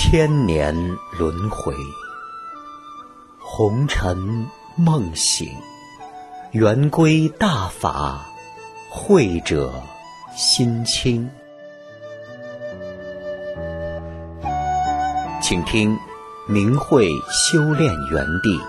千年轮回，红尘梦醒，圆归大法，慧者心清。请听明慧修炼园地。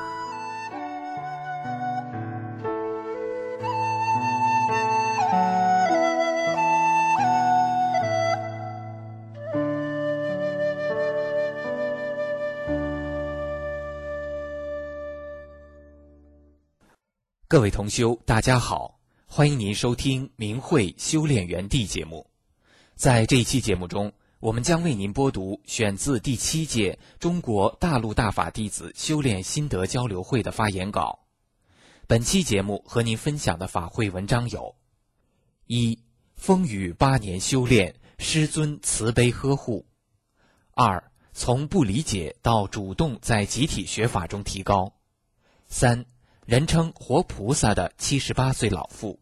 各位同修，大家好，欢迎您收听明慧修炼园地节目。在这一期节目中，我们将为您播读选自第7届中国大陆大法弟子修炼心得交流会的发言稿。本期节目和您分享的法会文章有：一、风雨8年修炼，师尊慈悲呵护；二、从不理解到主动在集体学法中提高；三、人称活菩萨的78岁老妇。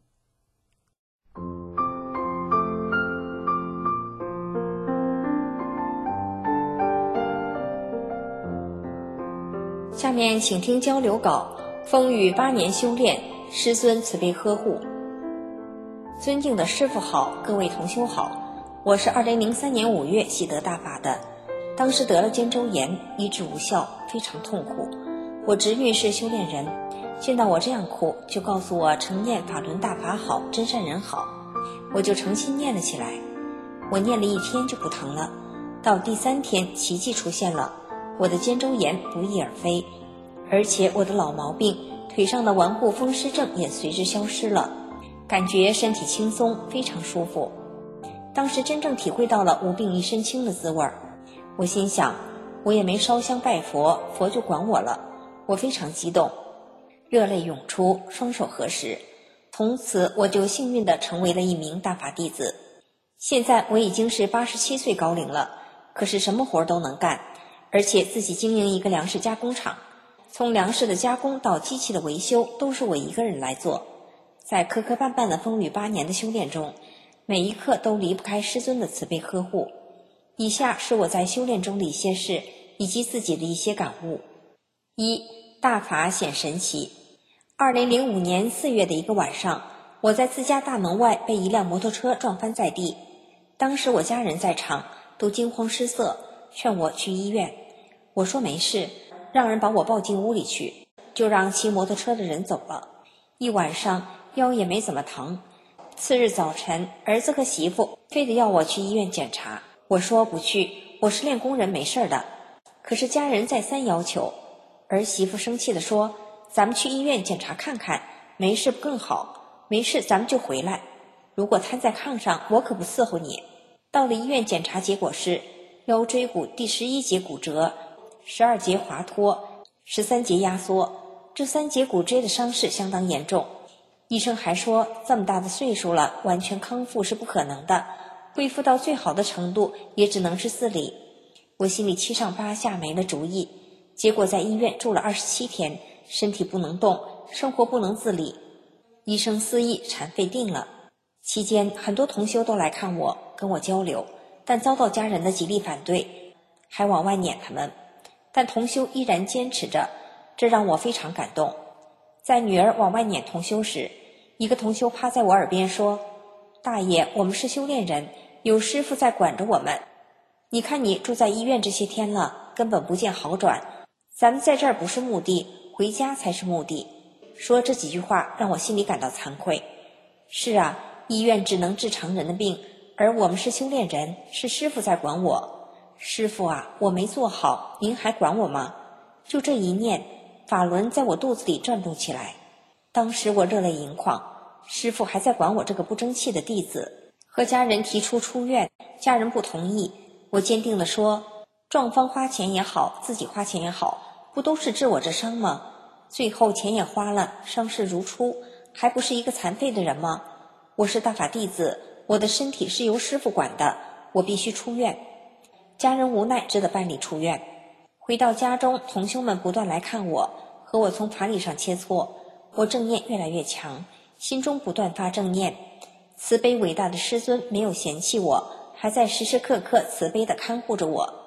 下面请听交流稿：风雨8年修炼，师尊慈悲呵护。尊敬的师父好，各位同修好，我是2003年5月习得大法的，当时得了肩周炎，医治无效，非常痛苦。我侄女是修炼人，见到我这样苦，就告诉我常念法轮大法好，真善人好，我就诚心念了起来。我念了1天就不疼了，到第3天奇迹出现了，我的肩周炎不翼而飞，而且我的老毛病腿上的顽固风湿症也随之消失了，感觉身体轻松，非常舒服。当时真正体会到了无病一身轻的滋味，我心想，我也没烧香拜佛，佛就管我了，我非常激动，热泪涌出，双手合十。从此我就幸运地成为了一名大法弟子。现在我已经是87岁高龄了，可是什么活都能干，而且自己经营一个粮食加工厂，从粮食的加工到机器的维修都是我一个人来做。在磕磕绊绊的风雨8年的修炼中，每一刻都离不开师尊的慈悲呵护。以下是我在修炼中的一些事以及自己的一些感悟。一、大法显神奇。2005年4月的一个晚上，我在自家大门外被一辆摩托车撞翻在地，当时我家人在场，都惊慌失色，劝我去医院。我说没事，让人把我抱进屋里去，就让骑摩托车的人走了。一晚上腰也没怎么疼。次日早晨，儿子和媳妇非得要我去医院检查，我说不去，我是练功人，没事的。可是家人再三要求，儿媳妇生气地说，咱们去医院检查看看，没事不更好，没事咱们就回来，如果瘫在炕上，我可不伺候你。到了医院检查，结果是腰椎骨第11节骨折，12节滑脱，13节压缩，这3节骨椎的伤势相当严重。医生还说，这么大的岁数了，完全康复是不可能的，恢复到最好的程度也只能是自理。我心里7上8下，没了主意。结果在医院住了27天，身体不能动，生活不能自理。医生肆意残废定了。期间很多同修都来看我，跟我交流，但遭到家人的极力反对，还往外撵他们，但同修依然坚持着，这让我非常感动。在女儿往外撵同修时，一个同修趴在我耳边说，大爷，我们是修炼人，有师父在管着我们，你看你住在医院这些天了，根本不见好转，咱们在这儿不是目的，回家才是目的。说这几句话让我心里感到惭愧。是啊，医院只能治常人的病，而我们是修炼人，是师父在管我。师父啊，我没做好，您还管我吗？就这一念，法轮在我肚子里转动起来。当时我热泪盈眶，师父还在管我这个不争气的弟子。和家人提出出院，家人不同意，我坚定地说，撞方花钱也好，自己花钱也好，不都是治我这伤吗？最后钱也花了，伤势如初，还不是一个残废的人吗？我是大法弟子，我的身体是由师父管的，我必须出院。家人无奈，只得办理出院。回到家中，同修们不断来看我，和我从法理上切磋，我正念越来越强，心中不断发正念。慈悲伟大的师尊没有嫌弃我，还在时时刻刻慈悲地看护着我。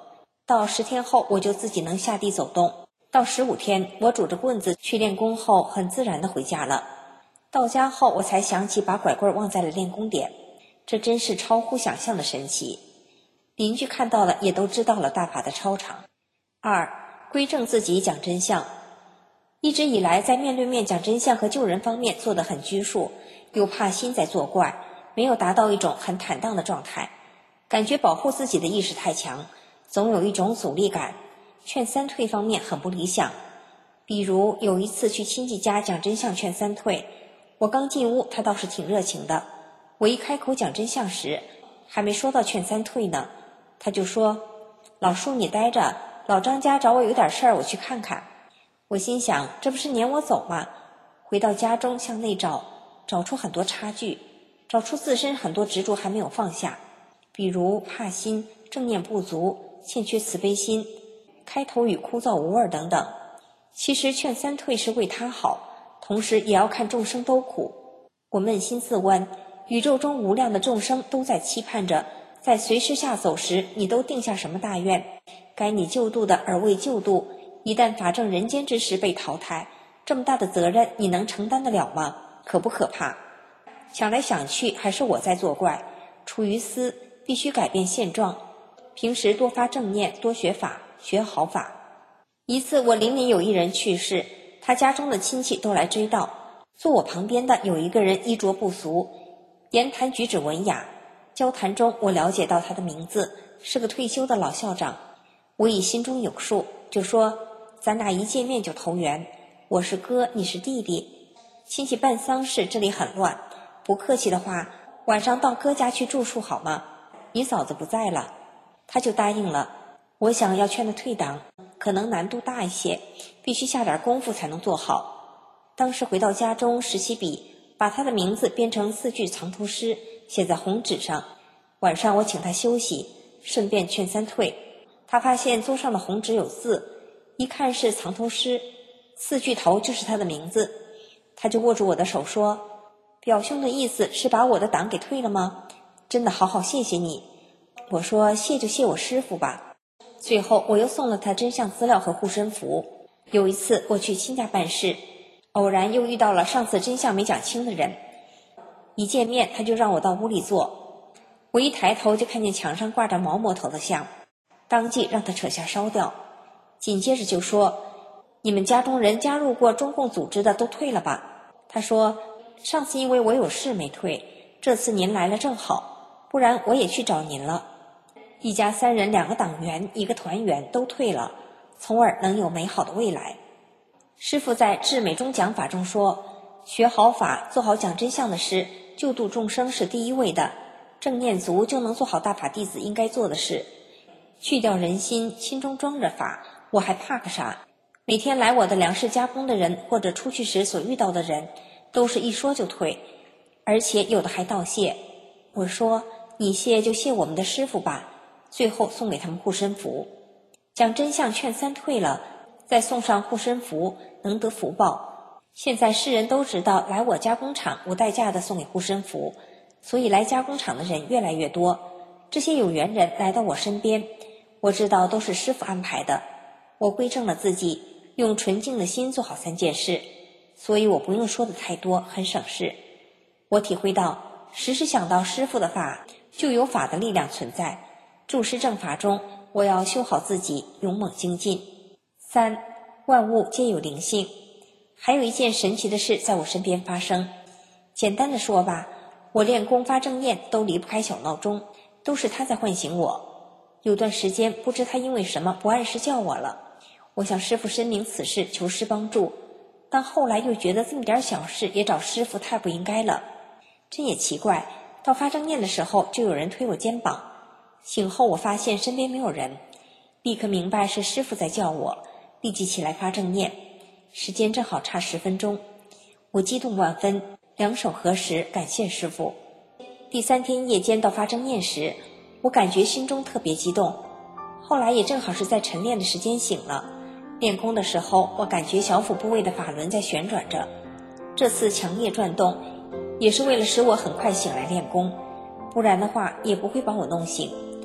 到10天后，我就自己能下地走动。到15天，我拄着棍子去练功后，很自然地回家了。到家后，我才想起把拐棍忘在了练功点，这真是超乎想象的神奇。邻居看到了，也都知道了大法的超常。2. 归正自己，讲真相。一直以来，在面对面讲真相和救人方面做得很拘束，又怕心在作怪，没有达到一种很坦荡的状态，感觉保护自己的意识太强，总有一种阻力感，劝三退方面很不理想。比如有一次去亲戚家讲真相劝三退，我刚进屋，他倒是挺热情的。我一开口讲真相时，还没说到劝三退呢，他就说：“老叔你待着，老张家找我有点事儿，我去看看。”我心想，这不是撵我走吗？回到家中向内找出很多差距，找出自身很多执着还没有放下，比如怕心、正念不足、欠缺慈悲心、开头语枯燥无味等等。其实劝三退是为他好，同时也要看众生都苦。我扪心自问，宇宙中无量的众生都在期盼着，在随时下走时，你都定下什么大愿？该你救度的而未救度，一旦法证人间之时被淘汰，这么大的责任你能承担得了吗？可不可怕？想来想去，还是我在作怪。出于私，必须改变现状。平时多发正念，多学法，学好法。一次我邻里有一人去世，他家中的亲戚都来追悼。坐我旁边的有一个人衣着不俗，言谈举止文雅。交谈中我了解到他的名字，是个退休的老校长。我已心中有数，就说咱俩一见面就投缘，我是哥，你是弟弟。亲戚办丧事，这里很乱，不客气的话，晚上到哥家去住宿好吗？你嫂子不在了。他就答应了。我想要劝他退党，可能难度大一些，必须下点功夫才能做好。当时回到家中，拾起笔，把他的名字编成4句藏头诗，写在红纸上。晚上我请他休息，顺便劝三退。他发现桌上的红纸有字，一看是藏头诗，4句头就是他的名字。他就握住我的手说：“表兄的意思是把我的党给退了吗？真的好好谢谢你。”我说：“谢就谢我师父吧。”最后我又送了他真相资料和护身符。有一次我去亲家办事，偶然又遇到了上次真相没讲清的人，一见面他就让我到屋里坐。我一抬头就看见墙上挂着毛魔头的像，当即让他扯下烧掉。紧接着就说：“你们家中人加入过中共组织的都退了吧？”他说：“上次因为我有事没退，这次您来了正好，不然我也去找您了。”一家3人，2个党员1个团员都退了，从而能有美好的未来。师父在至美中讲法中说，学好法，做好讲真相的事，救度众生是第一位的，正念足就能做好大法弟子应该做的事。去掉人心，心中装着法，我还怕个啥？每天来我的粮食加工的人，或者出去时所遇到的人，都是一说就退，而且有的还道谢。我说：“你谢就谢我们的师父吧。”最后送给他们护身符。讲真相劝三退了，再送上护身符，能得福报。现在世人都知道来我加工厂无代价的送给护身符，所以来加工厂的人越来越多。这些有缘人来到我身边，我知道都是师父安排的。我归正了自己，用纯净的心做好3件事，所以我不用说的太多，很省事。我体会到，时时想到师父的法，就有法的力量存在。注释正法中，我要修好自己，勇猛精进。3. 万物皆有灵性。还有一件神奇的事在我身边发生。简单的说吧，我练功发正念都离不开小闹钟，都是他在唤醒我。有段时间不知他因为什么不按时叫我了，我向师父申明此事，求师帮助，但后来又觉得这么点小事也找师父太不应该了。真也奇怪，到发正念的时候就有人推我肩膀，醒后我发现身边没有人，立刻明白是师父在叫我，立即起来发正念。时间正好差10分钟，我激动万分，两手合十感谢师父。第3天夜间到发正念时，我感觉心中特别激动。后来也正好是在晨练的时间醒了，练功的时候我感觉小腹部位的法轮在旋转着，这次强烈转动也是为了使我很快醒来练功，不然的话也不会把我弄醒。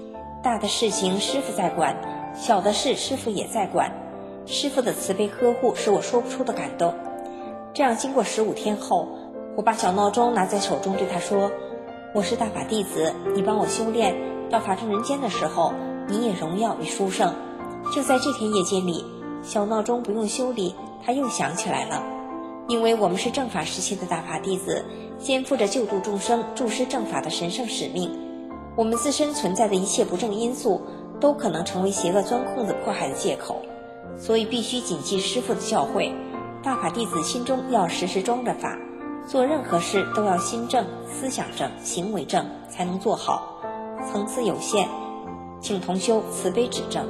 大的事情师傅在管，小的事师傅也在管。师傅的慈悲呵护使我说不出的感动。这样经过15天后，我把小闹钟拿在手中，对他说：我是大法弟子，你帮我修炼，到法正人间的时候，你也荣耀与殊胜。就在这天夜间里，小闹钟不用修理，它又响起来了。因为我们是正法时期的大法弟子，肩负着救度众生、助施正法的神圣使命。我们自身存在的一切不正因素，都可能成为邪恶钻空子迫害的借口，所以必须谨记师父的教诲。大法弟子心中要时时装着法，做任何事都要心正、思想正、行为正，才能做好。层次有限，请同修慈悲指正。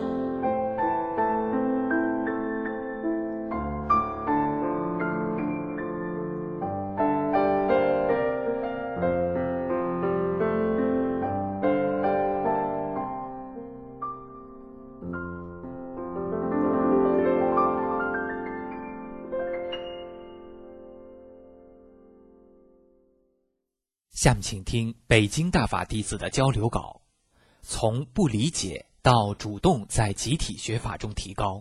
下面请听北京大法弟子的交流稿，从不理解到主动在集体学法中提高。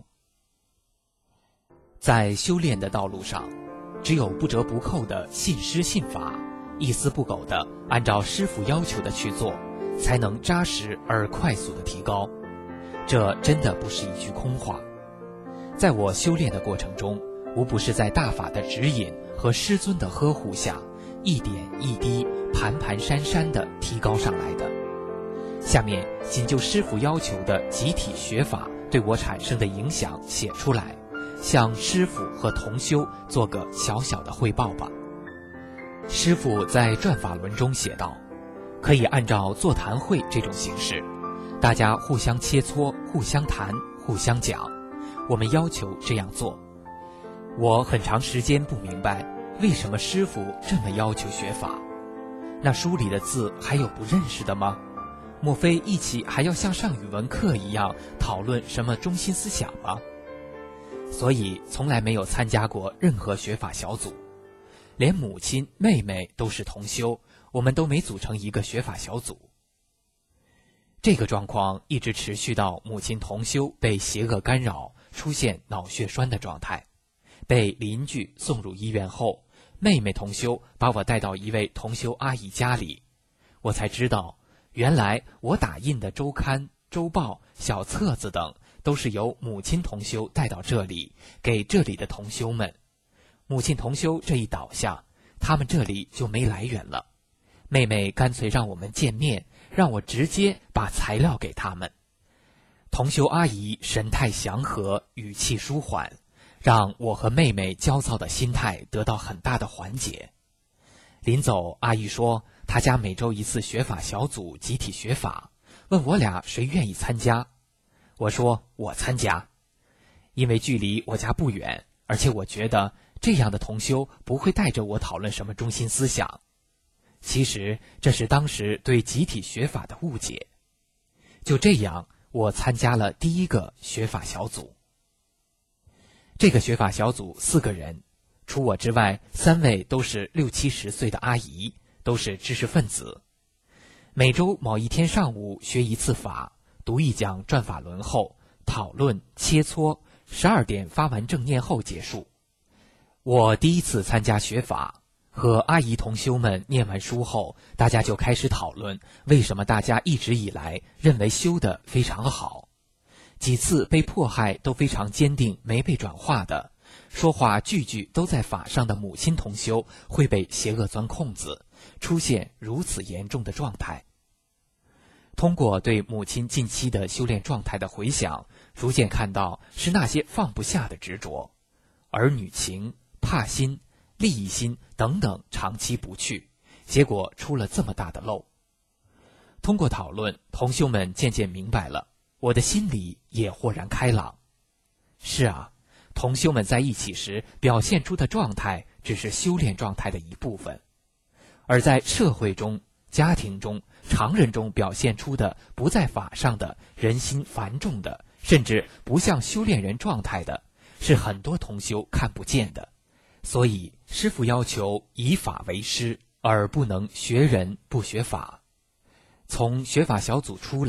在修炼的道路上，只有不折不扣的信师信法，一丝不苟地按照师父要求的去做，才能扎实而快速地提高。这真的不是一句空话。在我修炼的过程中，无不是在大法的指引和师尊的呵护下，一点一滴、盘盘山山地提高上来的。下面仅就师父要求的集体学法对我产生的影响写出来，向师父和同修做个小小的汇报吧。师父在转法轮中写道，可以按照座谈会这种形式，大家互相切磋、互相谈、互相讲，我们要求这样做。我很长时间不明白为什么师父这么要求学法，那书里的字还有不认识的吗？莫非一起还要像上语文课一样讨论什么中心思想吗？所以从来没有参加过任何学法小组，连母亲、妹妹都是同修，我们都没组成一个学法小组。这个状况一直持续到母亲同修被邪恶干扰，出现脑血栓的状态，被邻居送入医院后，妹妹同修把我带到一位同修阿姨家里，我才知道，原来我打印的周刊、周报、小册子等都是由母亲同修带到这里，给这里的同修们。母亲同修这一倒下，他们这里就没来源了。妹妹干脆让我们见面，让我直接把材料给他们。同修阿姨神态祥和，语气舒缓，让我和妹妹焦躁的心态得到很大的缓解。临走，阿姨说她家每周一次学法小组集体学法，问我俩谁愿意参加。我说我参加，因为距离我家不远，而且我觉得这样的同修不会带着我讨论什么中心思想。其实这是当时对集体学法的误解。就这样，我参加了第一个学法小组。这个学法小组4个人，除我之外3位都是60、70岁的阿姨，都是知识分子。每周某一天上午学一次法，读一讲转法轮后，讨论切磋，12点发完正念后结束。我第一次参加学法，和阿姨同修们念完书后，大家就开始讨论为什么大家一直以来认为修得非常好。几次被迫害都非常坚定没被转化的，说话句句都在法上的母亲同修会被邪恶钻空子，出现如此严重的状态。通过对母亲近期的修炼状态的回想，逐渐看到是那些放不下的执着，儿女情、怕心、利益心等等长期不去，结果出了这么大的漏。通过讨论，同修们渐渐明白了，我的心里也豁然开朗。是啊，同修们在一起时表现出的状态只是修炼状态的一部分，而在社会中、家庭中、常人中表现出的不在法上的人心繁重的，甚至不像修炼人状态的，是很多同修看不见的。所以师父要求以法为师，而不能学人不学法。从学法小组出来，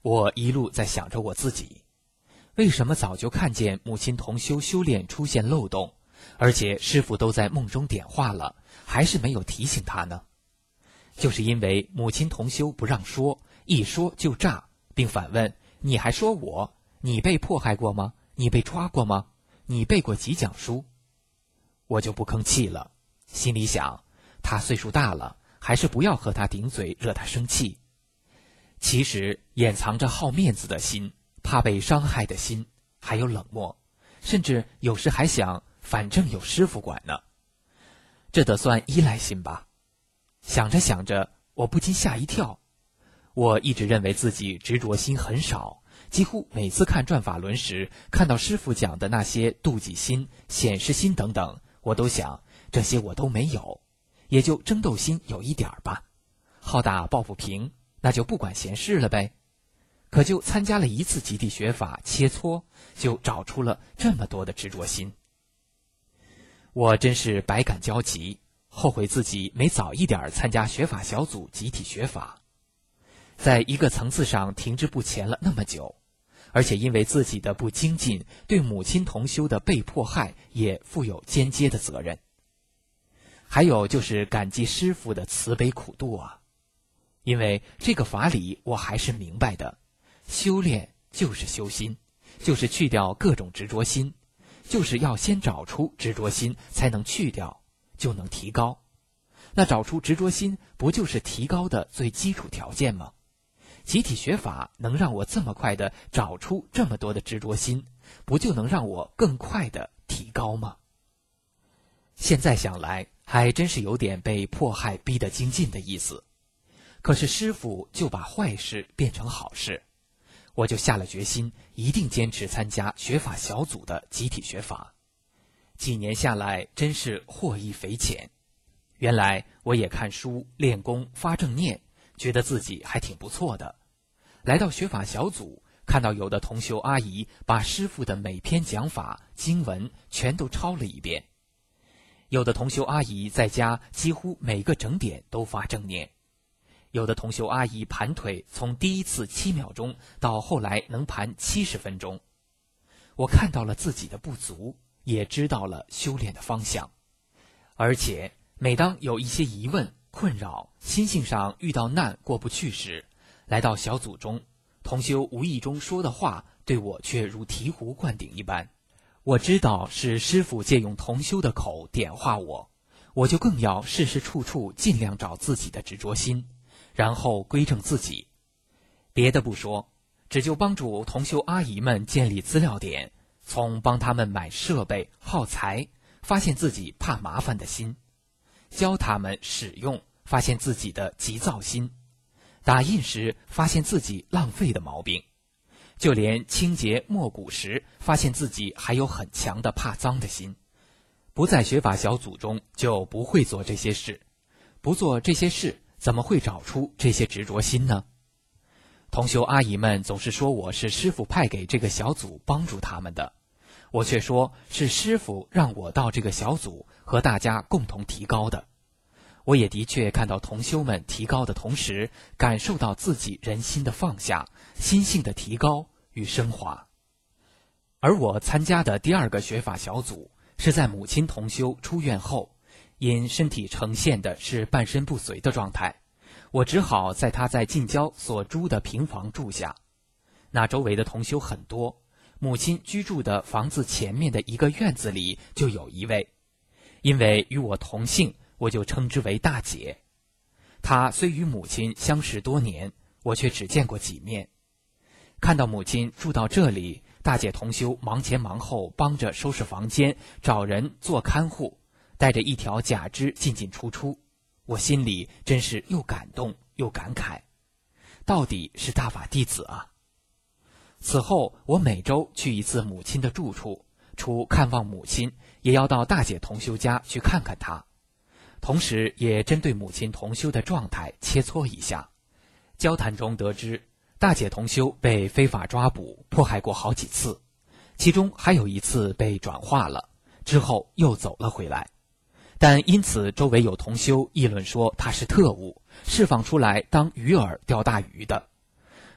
我一路在想着我自己，为什么早就看见母亲同修修炼出现漏洞，而且师父都在梦中点化了，还是没有提醒他呢？就是因为母亲同修不让说，一说就炸，并反问：你还说我？你被迫害过吗？你被抓过吗？你背过几讲书？我就不吭气了，心里想，他岁数大了，还是不要和他顶嘴，惹他生气。其实掩藏着好面子的心，怕被伤害的心，还有冷漠，甚至有时还想反正有师父管呢，这得算依赖心吧。想着想着，我不禁吓一跳。我一直认为自己执着心很少，几乎每次看转法轮时，看到师父讲的那些妒忌心、显示心等等，我都想这些我都没有，也就争斗心有一点吧。好打抱不平，那就不管闲事了呗。可就参加了一次集体学法切磋，就找出了这么多的执着心。我真是百感交集，后悔自己没早一点参加学法小组集体学法，在一个层次上停滞不前了那么久，而且因为自己的不精进，对母亲同修的被迫害也负有间接的责任。还有就是感激师父的慈悲苦度啊，因为这个法理我还是明白的，修炼就是修心，就是去掉各种执着心，就是要先找出执着心才能去掉，就能提高。那找出执着心不就是提高的最基础条件吗？集体学法能让我这么快的找出这么多的执着心，不就能让我更快的提高吗？现在想来还真是有点被迫害逼得精进的意思。可是师父就把坏事变成好事，我就下了决心，一定坚持参加学法小组的集体学法。几年下来真是获益匪浅。原来我也看书练功发正念，觉得自己还挺不错的。来到学法小组，看到有的同修阿姨把师父的每篇讲法经文全都抄了一遍，有的同修阿姨在家几乎每个整点都发正念，有的同修阿姨盘腿从第一次7秒钟到后来能盘70分钟。我看到了自己的不足，也知道了修炼的方向。而且每当有一些疑问困扰，心性上遇到难过不去时，来到小组中，同修无意中说的话对我却如醍醐灌顶一般。我知道是师父借用同修的口点化我，我就更要事事处处尽量找自己的执着心，然后归正自己。别的不说，只就帮助同修阿姨们建立资料点，从帮他们买设备耗材，发现自己怕麻烦的心，教他们使用，发现自己的急躁心，打印时发现自己浪费的毛病，就连清洁磨骨时发现自己还有很强的怕脏的心。不在学法小组中就不会做这些事，不做这些事怎么会找出这些执着心呢？同修阿姨们总是说我是师父派给这个小组帮助他们的，我却说是师父让我到这个小组和大家共同提高的。我也的确看到同修们提高的同时，感受到自己人心的放下，心性的提高与升华。而我参加的第2个学法小组是在母亲同修出院后，因身体呈现的是半身不遂的状态，我只好在她在近郊所租的平房住下。那周围的同修很多，母亲居住的房子前面的一个院子里就有一位，因为与我同姓，我就称之为大姐。她虽与母亲相识多年，我却只见过几面。看到母亲住到这里，大姐同修忙前忙后帮着收拾房间，找人做看护，带着一条假肢进进出出，我心里真是又感动又感慨，到底是大法弟子啊。此后我每周去一次母亲的住处，除看望母亲，也要到大姐同修家去看看她，同时也针对母亲同修的状态切磋一下。交谈中得知，大姐同修被非法抓捕迫害过好几次，其中还有一次被转化了，之后又走了回来，但因此周围有同修议论说他是特务，释放出来当鱼饵钓大鱼的，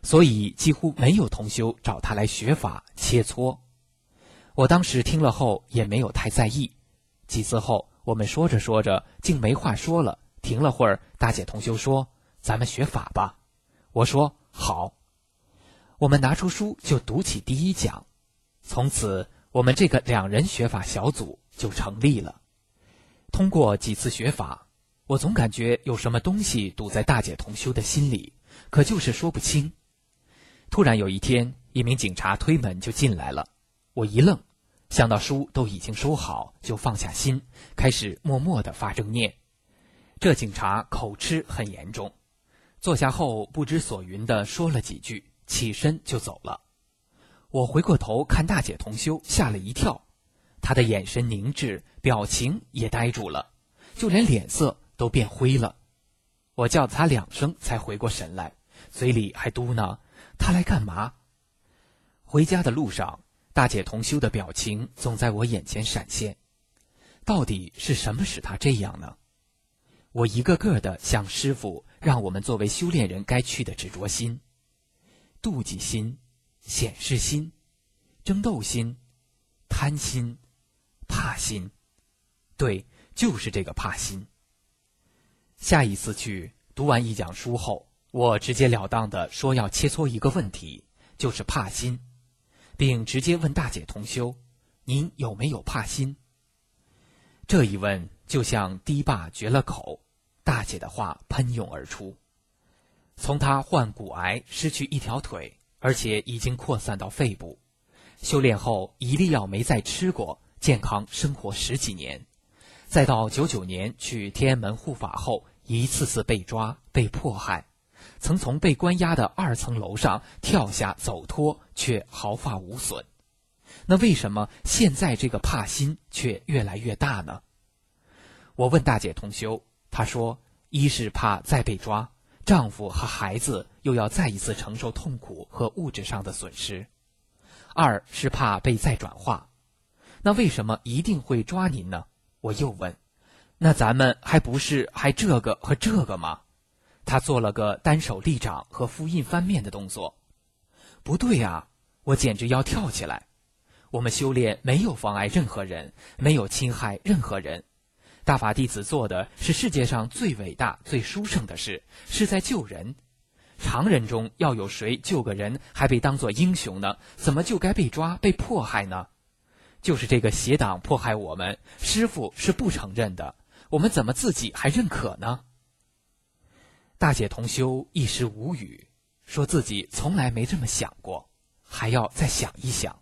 所以几乎没有同修找他来学法切磋。我当时听了后也没有太在意，几次后我们说着说着竟没话说了，停了会儿，大姐同修说：“咱们学法吧。”我说：“好。”我们拿出书就读起第一讲，从此我们这个2人学法小组就成立了。通过几次学法，我总感觉有什么东西堵在大姐同修的心里，可就是说不清。突然有一天，一名警察推门就进来了，我一愣，想到书都已经收好，就放下心，开始默默地发正念。这警察口吃很严重，坐下后不知所云地说了几句，起身就走了。我回过头看大姐同修，吓了一跳，她的眼神凝滞，表情也呆住了，就连脸色都变灰了。我叫她2声才回过神来，嘴里还嘟囔：“她来干嘛？”回家的路上，大姐同修的表情总在我眼前闪现。到底是什么使她这样呢？我一个个地向师父让我们作为修炼人该去的执着心、妒忌心、显示心、争斗心、贪心、怕心。对，就是这个怕心。下一次去读完1讲书后，我直截了当地说要切磋一个问题，就是怕心，并直接问大姐同修：“您有没有怕心？”这一问就像堤坝决了口，大姐的话喷涌而出。从她患骨癌失去1条腿，而且已经扩散到肺部，修炼后一粒药没再吃过，健康生活10几年，再到99年去天安门护法后，一次次被抓被迫害，曾从被关押的2层楼上跳下走脱，却毫发无损。那为什么现在这个怕心却越来越大呢？我问大姐同修，她说：一是怕再被抓，丈夫和孩子又要再一次承受痛苦和物质上的损失；二是怕被再转化。那为什么一定会抓您呢？我又问，那咱们还不是还这个和这个吗？她做了个单手立掌和复印翻面的动作。不对啊，我简直要跳起来。我们修炼没有妨碍任何人，没有侵害任何人。大法弟子做的是世界上最伟大最殊胜的事，是在救人。常人中要有谁救个人还被当作英雄呢？怎么就该被抓被迫害呢？就是这个邪党迫害我们，师父是不承认的，我们怎么自己还认可呢？大姐同修一时无语，说自己从来没这么想过，还要再想一想。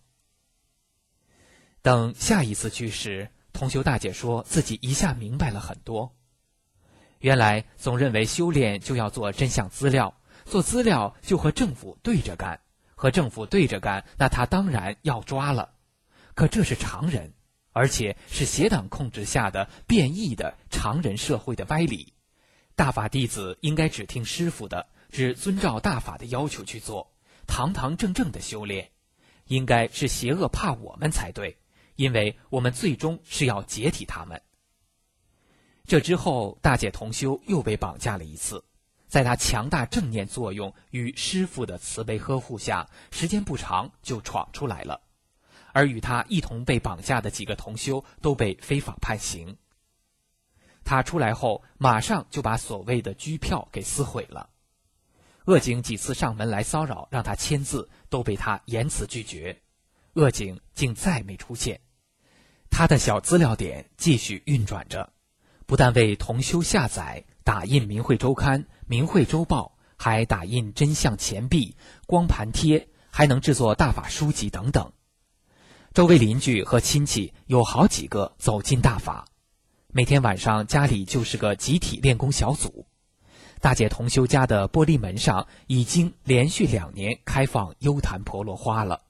等下一次去时，同修大姐说自己一下明白了很多。原来总认为修炼就要做真相资料，做资料就和政府对着干，和政府对着干，那他当然要抓了。可这是常人，而且是邪党控制下的变异的常人社会的歪理。大法弟子应该只听师父的，只遵照大法的要求去做，堂堂正正的修炼。应该是邪恶怕我们才对，因为我们最终是要解体他们。这之后，大姐同修又被绑架了一次，在她强大正念作用与师父的慈悲呵护下，时间不长就闯出来了。而与她一同被绑架的几个同修都被非法判刑。她出来后，马上就把所谓的居票给撕毁了。恶警几次上门来骚扰，让她签字，都被她严词拒绝。恶警竟再没出现。她的小资料点继续运转着，不但为同修下载、打印明慧周刊、明慧周报，还打印真相钱币、光盘贴，还能制作大法书籍等等。周围邻居和亲戚有好几个走进大法，每天晚上家里就是个集体练功小组。大姐同修家的玻璃门上已经连续2年开放幽檀婆罗花了。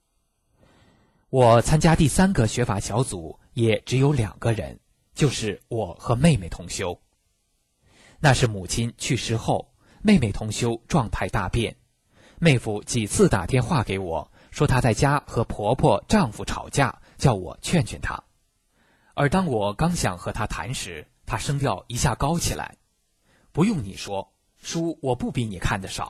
我参加第3个学法小组也只有2个人，就是我和妹妹同修。那是母亲去世后，妹妹同修状态大变，妹夫几次打电话给我，说她在家和婆婆丈夫吵架，叫我劝劝她。而当我刚想和她谈时，她声调一下高起来，不用你说，书我不比你看得少，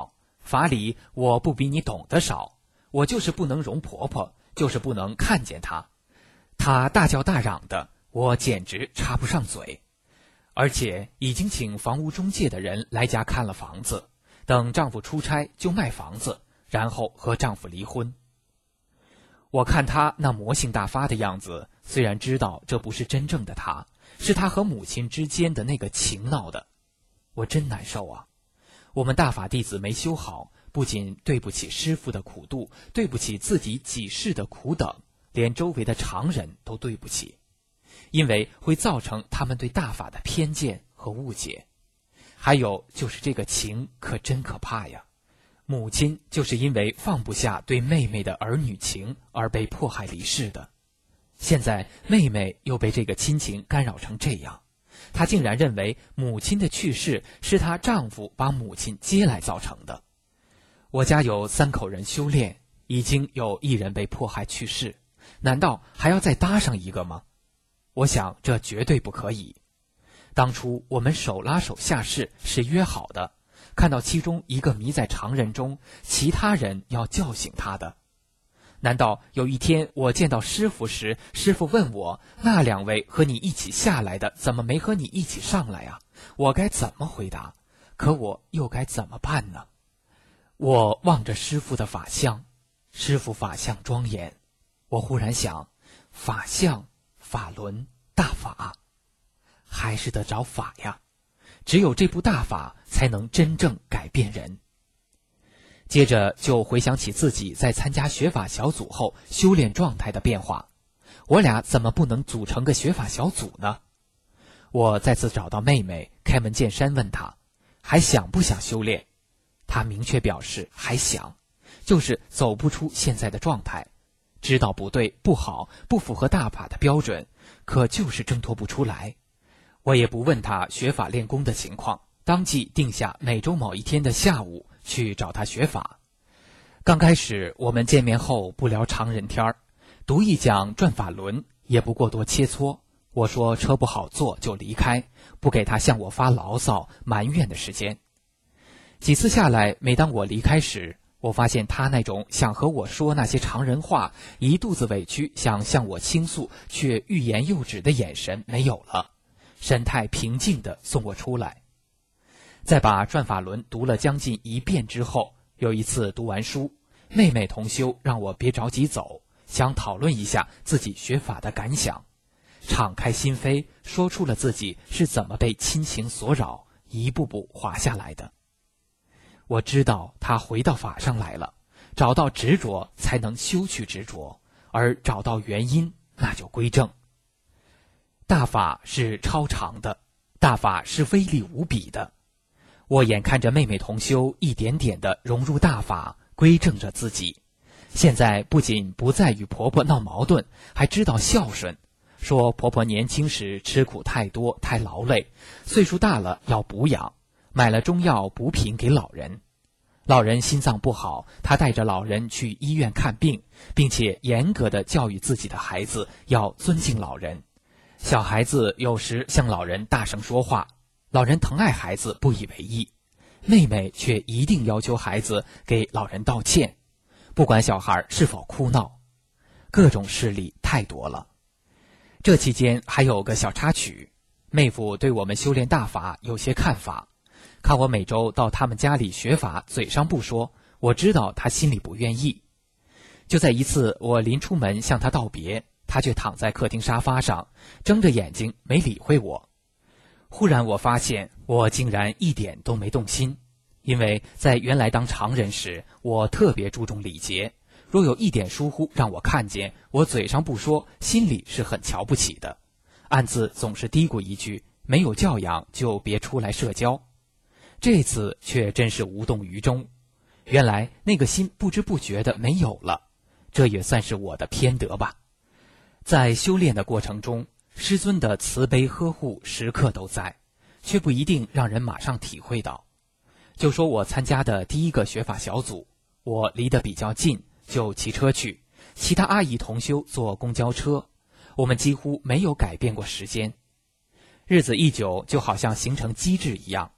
法理我不比你懂得少，我就是不能容婆婆，就是不能看见她。她大叫大嚷的，我简直插不上嘴。而且已经请房屋中介的人来家看了房子，等丈夫出差就卖房子，然后和丈夫离婚。我看她那魔性大发的样子，虽然知道这不是真正的她，是她和母亲之间的那个情闹的，我真难受啊。我们大法弟子没修好，不仅对不起师父的苦度，对不起自己几世的苦等，连周围的常人都对不起，因为会造成他们对大法的偏见和误解。还有就是这个情可真可怕呀，母亲就是因为放不下对妹妹的儿女情而被迫害离世的，现在妹妹又被这个亲情干扰成这样，她竟然认为母亲的去世是她丈夫把母亲接来造成的。我家有3口人修炼，已经有1人被迫害去世，难道还要再搭上一个吗？我想这绝对不可以。当初我们手拉手下世是约好的，看到其中一个迷在常人中，其他人要叫醒他的。难道有一天我见到师父时，师父问我，那2位和你一起下来的怎么没和你一起上来啊？我该怎么回答？可我又该怎么办呢？我望着师父的法相，师父法相庄严，我忽然想，法相、法轮、大法，还是得找法呀，只有这部大法才能真正改变人。接着就回想起自己在参加学法小组后修炼状态的变化，我俩怎么不能组成个学法小组呢？我再次找到妹妹，开门见山问她还想不想修炼。她明确表示还想，就是走不出现在的状态，知道不对不好，不符合大法的标准，可就是挣脱不出来。我也不问她学法练功的情况，当即定下每周某一天的下午去找她学法。刚开始我们见面后不聊常人天儿，读一讲转法轮，也不过多切磋。我说车不好坐就离开，不给她向我发牢骚埋怨的时间。几次下来，每当我离开时，我发现她那种想和我说那些常人话，一肚子委屈想向我倾诉却欲言又止的眼神没有了，神态平静地送我出来。在把转法轮读了将近1遍之后，有一次读完书，妹妹同修让我别着急走，想讨论一下自己学法的感想，敞开心扉，说出了自己是怎么被亲情所扰，一步步滑下来的。我知道她回到法上来了，找到执着才能修去执着，而找到原因那就归正。大法是超常的，大法是威力无比的。我眼看着妹妹同修一点点地融入大法，归正着自己。现在不仅不再与婆婆闹矛盾，还知道孝顺，说婆婆年轻时吃苦太多太劳累，岁数大了要补养，买了中药补品给老人。老人心脏不好，她带着老人去医院看病，并且严格地教育自己的孩子要尊敬老人。小孩子有时向老人大声说话，老人疼爱孩子不以为意，妹妹却一定要求孩子给老人道歉，不管小孩是否哭闹。各种事例太多了。这期间还有个小插曲，妹夫对我们修炼大法有些看法，看我每周到他们家里学法，嘴上不说，我知道他心里不愿意。就在一次我临出门向他道别，他却躺在客厅沙发上，睁着眼睛没理会我。忽然我发现我竟然一点都没动心，因为在原来当常人时，我特别注重礼节，若有一点疏忽让我看见，我嘴上不说，心里是很瞧不起的，暗自总是嘀咕一句，没有教养就别出来社交。这次却真是无动于衷，原来那个心不知不觉的没有了，这也算是我的偏德吧。在修炼的过程中，师尊的慈悲呵护时刻都在，却不一定让人马上体会到。就说我参加的第一个学法小组，我离得比较近，就骑车去，其他阿姨同修坐公交车，我们几乎没有改变过时间。日子一久，就好像形成机制一样，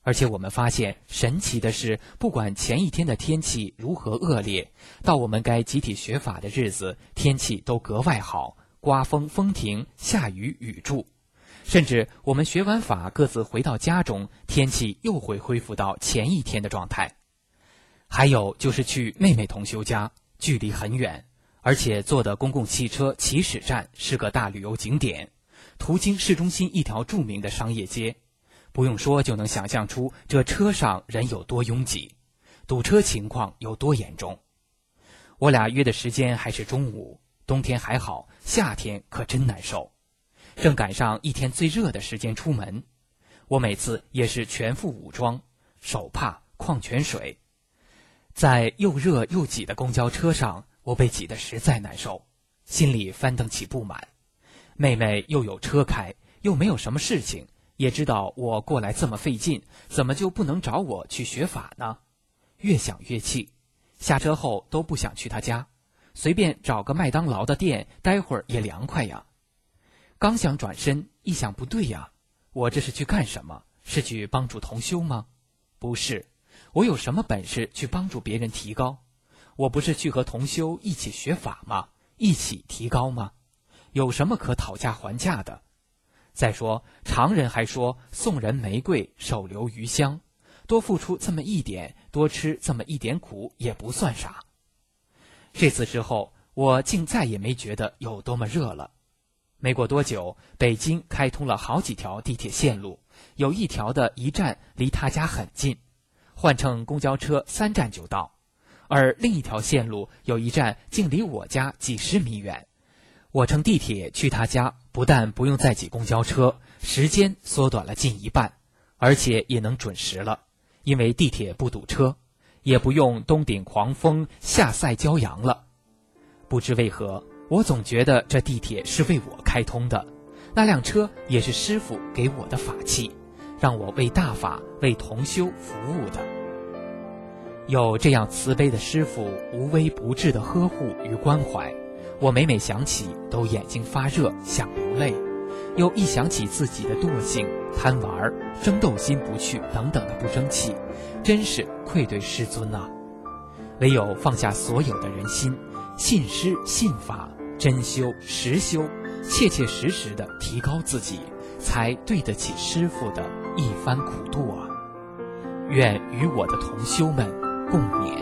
而且我们发现，神奇的是，不管前一天的天气如何恶劣，到我们该集体学法的日子，天气都格外好，刮风风停，下雨雨住。甚至我们学完法各自回到家中，天气又会恢复到前一天的状态。还有就是去妹妹同修家，距离很远，而且坐的公共汽车起始站是个大旅游景点，途经市中心一条著名的商业街。不用说就能想象出这车上人有多拥挤，堵车情况有多严重。我俩约的时间还是中午，冬天还好，夏天可真难受。正赶上一天最热的时间出门，我每次也是全副武装，手帕、矿泉水。在又热又挤的公交车上，我被挤得实在难受，心里翻腾起不满。妹妹又有车开，又没有什么事情，也知道我过来这么费劲，怎么就不能找我去学法呢？越想越气，下车后都不想去她家，随便找个麦当劳的店待会儿也凉快呀。刚想转身，一想不对呀，我这是去干什么？是去帮助同修吗？不是，我有什么本事去帮助别人提高？我不是去和同修一起学法吗？一起提高吗？有什么可讨价还价的？再说，常人还说送人玫瑰，手留余香，多付出这么一点，多吃这么一点苦，也不算啥。这次之后，我竟再也没觉得有多么热了。没过多久，北京开通了好几条地铁线路，有一条的一站离他家很近，换乘公交车3站就到，而另一条线路有一站竟离我家几十米远。我乘地铁去他家，不但不用再挤公交车，时间缩短了近一半，而且也能准时了，因为地铁不堵车，也不用东顶狂风下塞骄阳了。不知为何，我总觉得这地铁是为我开通的，那辆车也是师父给我的法器，让我为大法、为同修服务的。有这样慈悲的师父无微不至的呵护与关怀，我每每想起都眼睛发热，想流泪，又一想起自己的惰性、贪玩、争斗心不去等等的不争气，真是愧对师尊啊！唯有放下所有的人心，信师信法，真修实修，切切实实地提高自己，才对得起师父的一番苦度啊！愿与我的同修们共勉。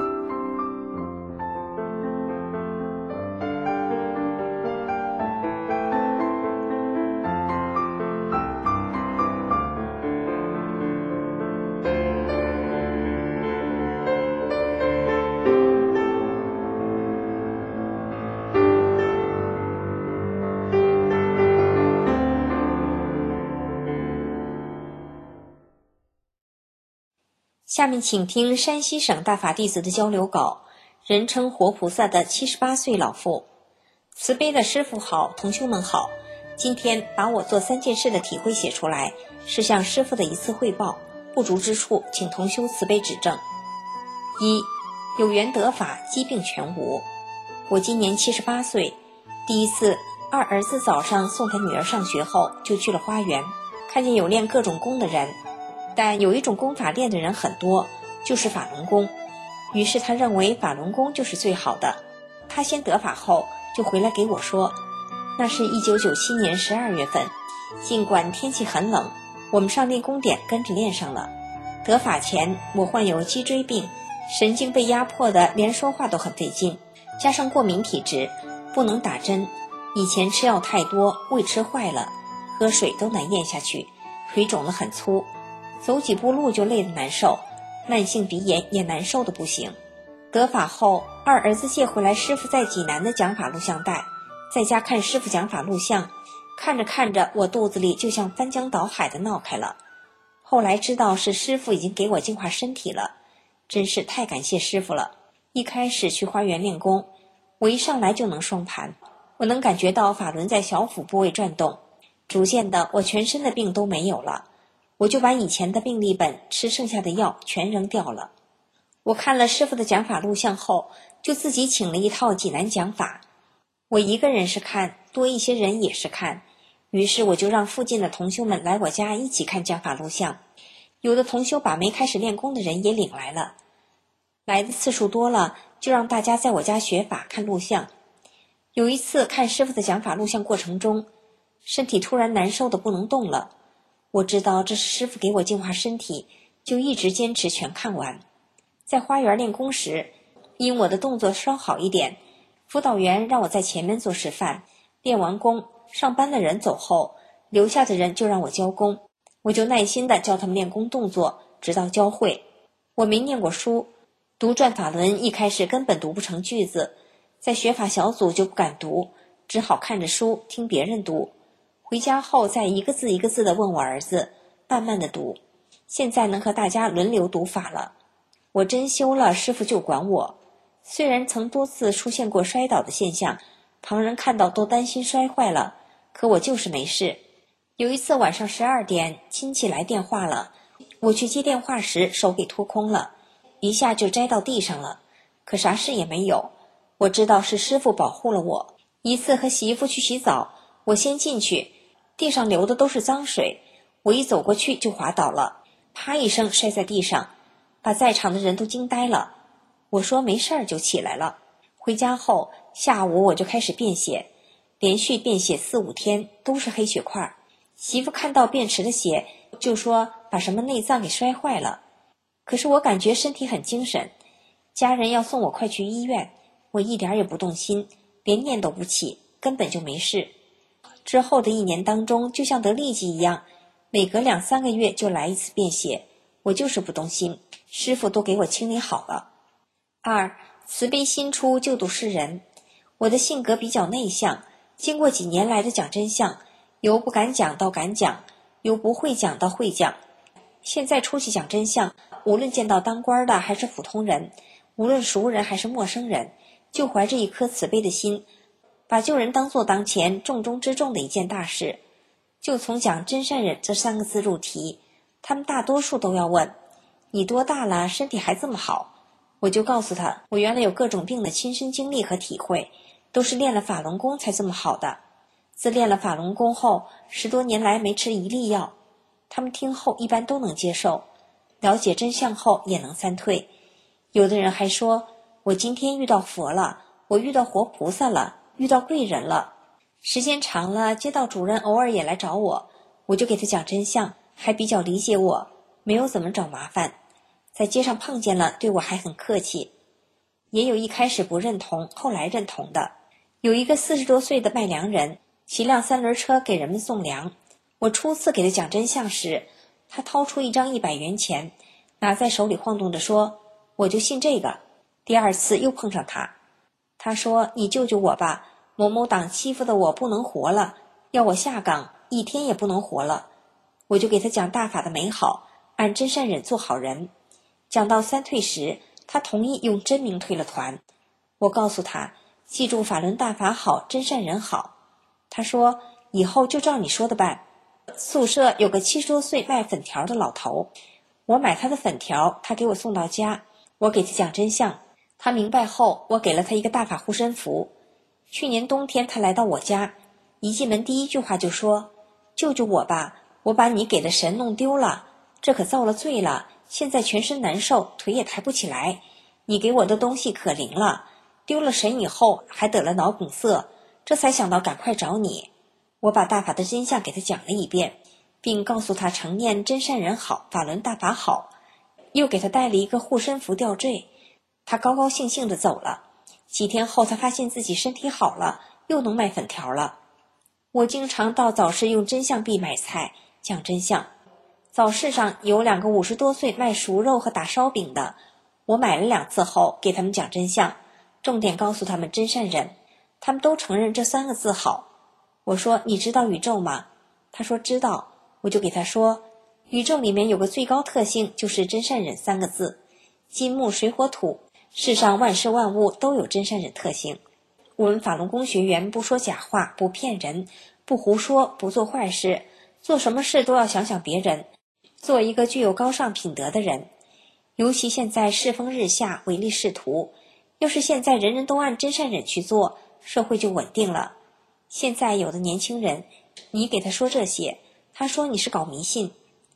下面请听山西省大法弟子的交流稿，人称活菩萨的78岁老妇。慈悲的师父好，同修们好。今天把我做3件事的体会写出来，是向师父的一次汇报，不足之处请同修慈悲指正。1. 有缘得法，疾病全无。我今年78岁，第一次二儿子早上送他女儿上学后，就去了花园，看见有练各种功的人，但有一种功法练的人很多，就是法轮功。于是他认为法轮功就是最好的。他先得法后就回来给我说，那是1997年12月份，尽管天气很冷，我们上练功点跟着练上了。得法前我患有脊椎病，神经被压迫的连说话都很费劲，加上过敏体质，不能打针，以前吃药太多，胃吃坏了，喝水都难咽下去，腿肿得很粗，走几步路就累得难受，慢性鼻炎也难受的不行。得法后，二儿子借回来师父在济南的讲法录像带，在家看师父讲法录像，看着看着，我肚子里就像翻江倒海的闹开了。后来知道是师父已经给我净化身体了，真是太感谢师父了。一开始去花园练功，我一上来就能双盘，我能感觉到法轮在小腹部位转动，逐渐的我全身的病都没有了，我就把以前的病历本吃剩下的药全扔掉了。我看了师父的讲法录像后，就自己请了一套济南讲法。我一个人是看，多一些人也是看，于是我就让附近的同修们来我家一起看讲法录像。 有的同修把没开始练功的人也领来了，来的次数多了，就让大家在我家学法看录像。有一次看师父的讲法录像过程中，身体突然难受的不能动了，我知道这是师父给我净化身体，就一直坚持全看完。在花园练功时，因我的动作稍好一点，辅导员让我在前面做示范，练完功，上班的人走后，留下的人就让我教功，我就耐心地教他们练功动作，直到教会。我没念过书，读转法轮一开始根本读不成句子，在学法小组就不敢读，只好看着书听别人读，回家后再一个字一个字地问我儿子，慢慢地读。现在能和大家轮流读法了，我真修了，师父就管我。虽然曾多次出现过摔倒的现象，旁人看到都担心摔坏了，可我就是没事。有一次晚上12点，亲戚来电话了，我去接电话时手给脱空了，一下就摘到地上了，可啥事也没有。我知道是师父保护了我。一次和媳妇去洗澡，我先进去，地上流的都是脏水，我一走过去就滑倒了，啪一声摔在地上，把在场的人都惊呆了。我说没事儿就起来了。回家后下午我就开始便血，连续便血4、5天都是黑血块。媳妇看到便池的血就说把什么内脏给摔坏了，可是我感觉身体很精神，家人要送我快去医院，我一点也不动心，连念都不起，根本就没事。之后的1年当中就像得痢疾一样，每隔2、3个月就来一次便血，我就是不动心，师父都给我清理好了。2. 慈悲心出，救度世人。我的性格比较内向，经过几年来的讲真相，由不敢讲到敢讲，由不会讲到会讲。现在出去讲真相，无论见到当官的还是普通人，无论熟人还是陌生人，就怀着一颗慈悲的心，把救人当作当前重中之重的一件大事。就从讲真善忍这3个字入题，他们大多数都要问，你多大了，身体还这么好？我就告诉他，我原来有各种病的亲身经历和体会，都是练了法轮功才这么好的。自练了法轮功后，10多年来没吃一粒药。他们听后一般都能接受，了解真相后也能3退。有的人还说，我今天遇到佛了，我遇到活菩萨了，遇到贵人了。时间长了，街道主任偶尔也来找我，我就给他讲真相，还比较理解我，没有怎么找麻烦。在街上碰见了，对我还很客气。也有一开始不认同，后来认同的。有一个40多岁的卖粮人，骑辆3轮车给人们送粮。我初次给他讲真相时，他掏出一张100元钱，拿在手里晃动着说，我就信这个。第2次又碰上他，他说，你救救我吧，某某党欺负的我不能活了，要我下岗1天也不能活了。我就给他讲大法的美好，按真善忍做好人。讲到3退时，他同意用真名退了团。我告诉他，记住法轮大法好，真善忍好。他说，以后就照你说的办。宿舍有个70多岁卖粉条的老头，我买他的粉条，他给我送到家，我给他讲真相。他明白后，我给了他一个大法护身符。去年冬天他来到我家，一进门第一句话就说，救救我吧，我把你给的神弄丢了，这可造了罪了，现在全身难受，腿也抬不起来，你给我的东西可灵了，丢了神以后还得了脑梗塞，这才想到赶快找你。我把大法的真相给他讲了一遍，并告诉他常念真善人好，法轮大法好，又给他带了一个护身符吊坠。他高高兴兴地走了。几天后，他发现自己身体好了，又能卖粉条了。我经常到早市用真相币买菜，讲真相。早市上有2个50多岁卖熟肉和打烧饼的，我买了2次后给他们讲真相，重点告诉他们真善忍。他们都承认这3个字好。我说，你知道宇宙吗？他说知道。我就给他说，宇宙里面有个最高特性，就是真善忍3个字。金木水火土，世上万事万物都有真善忍特性。我们法轮功学员不说假话，不骗人，不胡说，不做坏事，做什么事都要想想别人，做一个具有高尚品德的人。尤其现在世风日下，唯利是图，要是现在人人都按真善忍去做，社会就稳定了。现在有的年轻人，你给他说这些，他说你是搞迷信。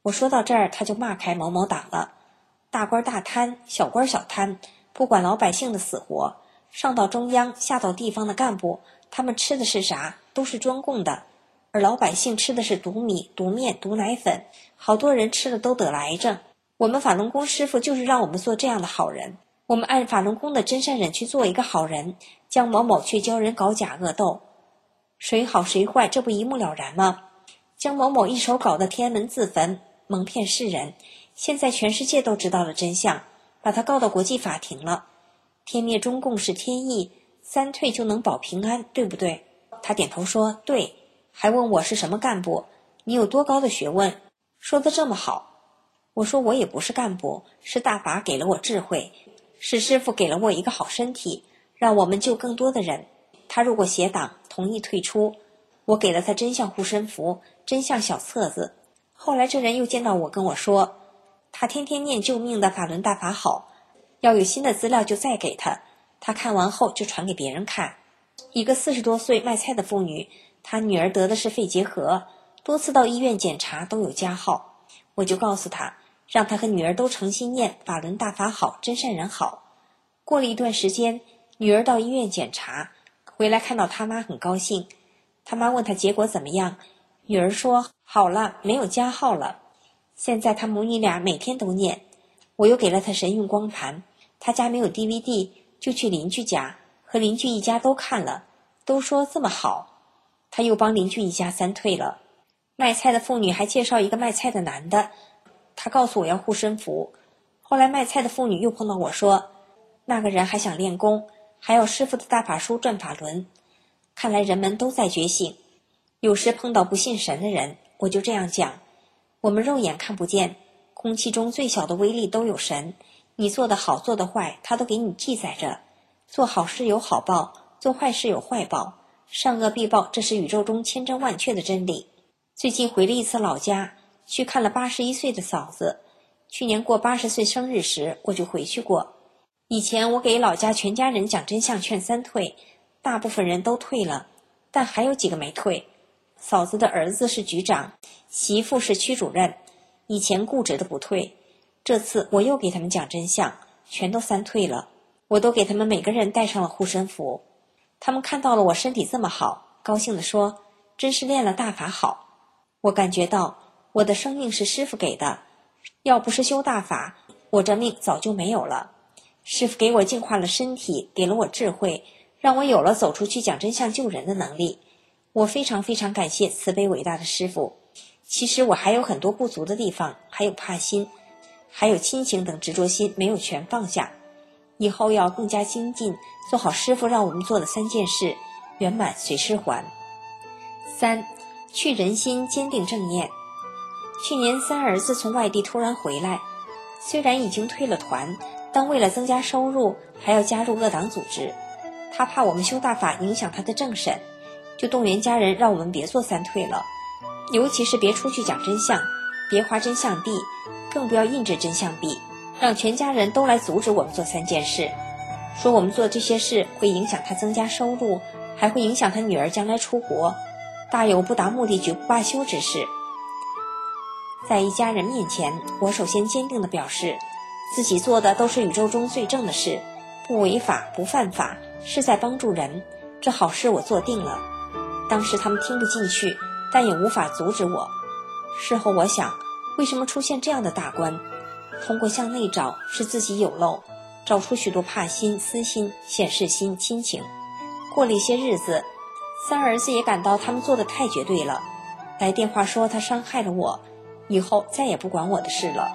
我说到这儿，他就骂开某某党了。大官大贪，小官小贪，不管老百姓的死活，上到中央，下到地方的干部，他们吃的是啥，都是专供的，而老百姓吃的是毒米、毒面、毒奶粉，好多人吃了都得了癌症。我们法轮功师傅就是让我们做这样的好人，我们按法轮功的真善忍去做一个好人，江某某却教人搞假恶斗，谁好谁坏，这不一目了然吗？江某某一手搞得天安门自焚，蒙骗世人，现在全世界都知道了真相，把他告到国际法庭了。天灭中共是天意，三退就能保平安，对不对？他点头说对，还问我是什么干部，你有多高的学问，说得这么好。我说我也不是干部，是大法给了我智慧，是师父给了我一个好身体，让我们救更多的人。他如果协党同意退出，我给了他真相护身符、真相小册子。后来这人又见到我跟我说，他天天念救命的法轮大法好，要有新的资料就再给他，他看完后就传给别人看。一个40多岁卖菜的妇女，她女儿得的是肺结核，多次到医院检查都有加号，我就告诉她，让她和女儿都诚心念法轮大法好，真善人好。过了一段时间，女儿到医院检查，回来看到他妈很高兴，他妈问她结果怎么样，女儿说好了，没有加号了。现在他母女俩每天都念，我又给了她神韵光盘，他家没有 DVD， 就去邻居家，和邻居一家都看了，都说这么好，他又帮邻居一家三退了。卖菜的妇女还介绍一个卖菜的男的，他告诉我要护身符。后来卖菜的妇女又碰到我说，那个人还想练功，还要师父的大法书转法轮。看来人们都在觉醒，有时碰到不信神的人，我就这样讲，我们肉眼看不见，空气中最小的微粒都有神，你做得好做得坏，他都给你记载着。做好事有好报，做坏事有坏报，善恶必报，这是宇宙中千真万确的真理。最近回了一次老家，去看了81岁的嫂子，去年过80岁生日时我就回去过。以前我给老家全家人讲真相劝三退，大部分人都退了，但还有几个没退。嫂子的儿子是局长，媳妇是区主任，以前固执的不退，这次我又给他们讲真相，全都三退了。我都给他们每个人带上了护身符，他们看到了我身体这么好，高兴地说，真是练了大法好。我感觉到我的生命是师父给的，要不是修大法，我这命早就没有了。师父给我净化了身体，给了我智慧，让我有了走出去讲真相救人的能力。我非常非常感谢慈悲伟大的师父。其实我还有很多不足的地方，还有怕心，还有亲情等执着心没有全放下，以后要更加精进，做好师父让我们做的3件事，圆满随师还。3. 去人心，坚定正念。去年三儿子从外地突然回来，虽然已经退了团，但为了增加收入，还要加入恶党组织。他怕我们修大法影响他的政审，就动员家人让我们别做三退了，尤其是别出去讲真相，别划真相币，更不要印制真相币，让全家人都来阻止我们做3件事，说我们做这些事会影响他增加收入，还会影响他女儿将来出国，大有不达目的绝不罢休之事。在一家人面前，我首先坚定地表示，自己做的都是宇宙中最正的事，不违法不犯法，是在帮助人，这好事我做定了。当时他们听不进去，但也无法阻止我。事后我想，为什么出现这样的大官？通过向内找，是自己有漏，找出许多怕心、私心、显示心、亲情。过了一些日子，三儿子也感到他们做得太绝对了，来电话说他伤害了我，以后再也不管我的事了。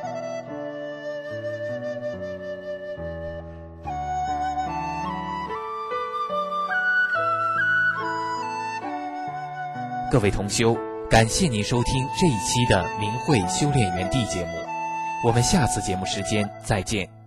各位同修，感谢您收听这一期的明慧修炼园地节目，我们下次节目时间再见。